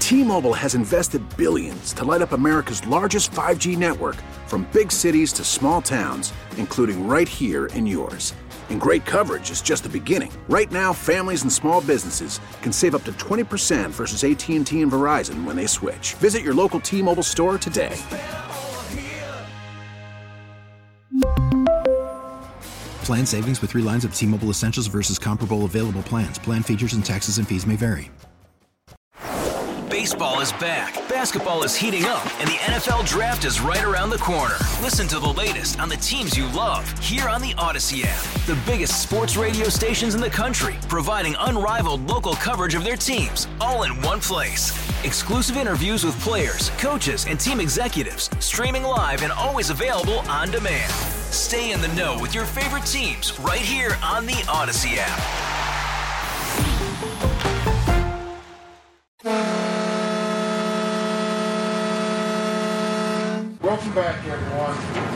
T-Mobile has invested billions to light up America's largest 5G network, from big cities to small towns, including right here in yours. And great coverage is just the beginning. Right now, families and small businesses can save up to 20% versus AT&T and Verizon when they switch. Visit your local T-Mobile store today. Plan savings with 3 lines of T-Mobile Essentials versus comparable available plans. Plan features and taxes and fees may vary. Baseball is back, basketball is heating up, and the NFL Draft is right around the corner. Listen to the latest on the teams you love here on the Odyssey app. The biggest sports radio stations in the country, providing unrivaled local coverage of their teams, all in one place. Exclusive interviews with players, coaches, and team executives, streaming live and always available on demand. Stay in the know with your favorite teams right here on the Odyssey app. Welcome back, everyone.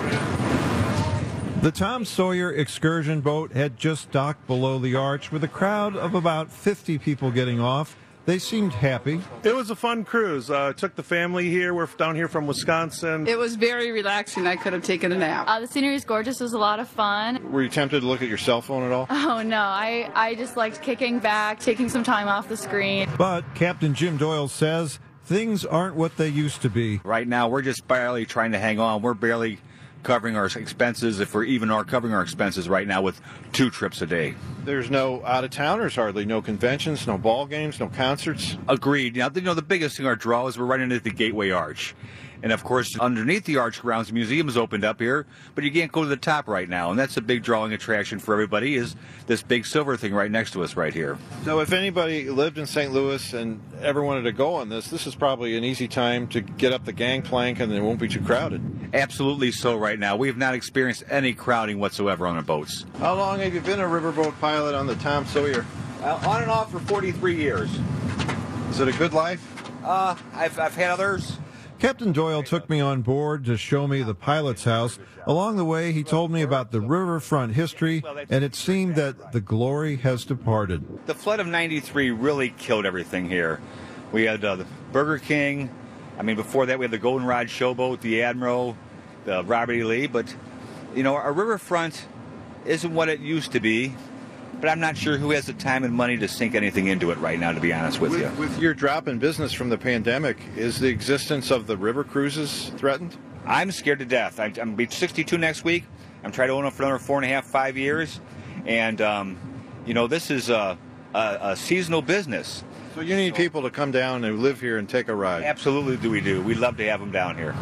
The Tom Sawyer excursion boat had just docked below the arch with a crowd of about 50 people getting off. They seemed happy. It was a fun cruise. Took the family here. We're down here from Wisconsin. It was very relaxing. I could have taken a nap. The scenery is gorgeous. It was a lot of fun. Were you tempted to look at your cell phone at all? Oh, no. I just liked kicking back, taking some time off the screen. But Captain Jim Doyle says things aren't what they used to be. Right now, we're just barely trying to hang on. We're barely covering our expenses, if we even are covering our expenses right now with 2 trips a day. There's no out-of-towners hardly, no conventions, no ball games, no concerts. Agreed. Now, the biggest thing our draw is we're right into the Gateway Arch. And, of course, underneath the arch grounds, the museum's opened up here, but you can't go to the top right now. And that's a big drawing attraction for everybody, is this big silver thing right next to us right here. So if anybody lived in St. Louis and ever wanted to go on this is probably an easy time to get up the gangplank and it won't be too crowded. Absolutely so right now. We have not experienced any crowding whatsoever on the boats. How long have you been a riverboat pilot on the Tom Sawyer? On and off for 43 years. Is it a good life? I've had others. Captain Doyle took me on board to show me the pilot's house. Along the way, he told me about the riverfront history, and it seemed that the glory has departed. The flood of '93 really killed everything here. We had the Burger King. Before that, we had the Goldenrod Showboat, the Admiral, the Robert E. Lee. But, our riverfront isn't what it used to be. But I'm not sure who has the time and money to sink anything into it right now, to be honest with you. With your drop in business from the pandemic, is the existence of the river cruises threatened? I'm scared to death. I'm going to be 62 next week. I'm trying to own it for another 4.5, 5 years. And, this is a seasonal business. So you need people to come down and live here and take a ride. Absolutely we do. We'd love to have them down here.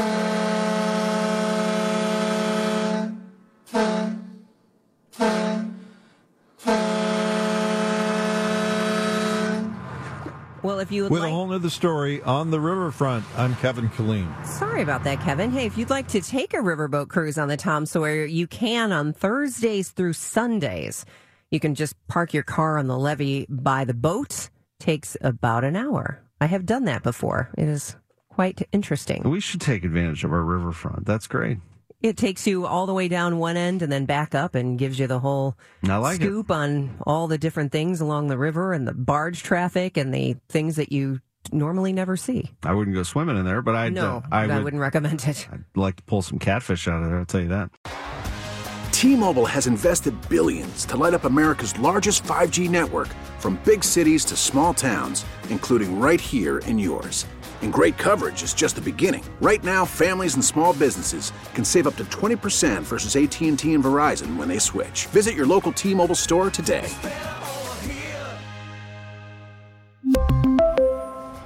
Well, if you would With a whole nother story on the riverfront, I'm Kevin Killeen. Sorry about that, Kevin. Hey, if you'd like to take a riverboat cruise on the Tom Sawyer, you can on Thursdays through Sundays. You can just park your car on the levee by the boat. Takes about an hour. I have done that before. It is quite interesting. We should take advantage of our riverfront. That's great. It takes you all the way down one end and then back up and gives you the whole scoop on all the different things along the river and the barge traffic and the things that you normally never see. I wouldn't go swimming in there, but I wouldn't recommend it. I'd like to pull some catfish out of there, I'll tell you that. T-Mobile has invested billions to light up America's largest 5G network, from big cities to small towns, including right here in yours. And great coverage is just the beginning. Right now, families and small businesses can save up to 20% versus AT&T and Verizon when they switch. Visit your local T-Mobile store today.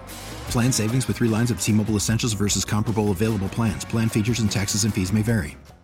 Plan savings with 3 lines of T-Mobile Essentials versus comparable available plans. Plan features and taxes and fees may vary.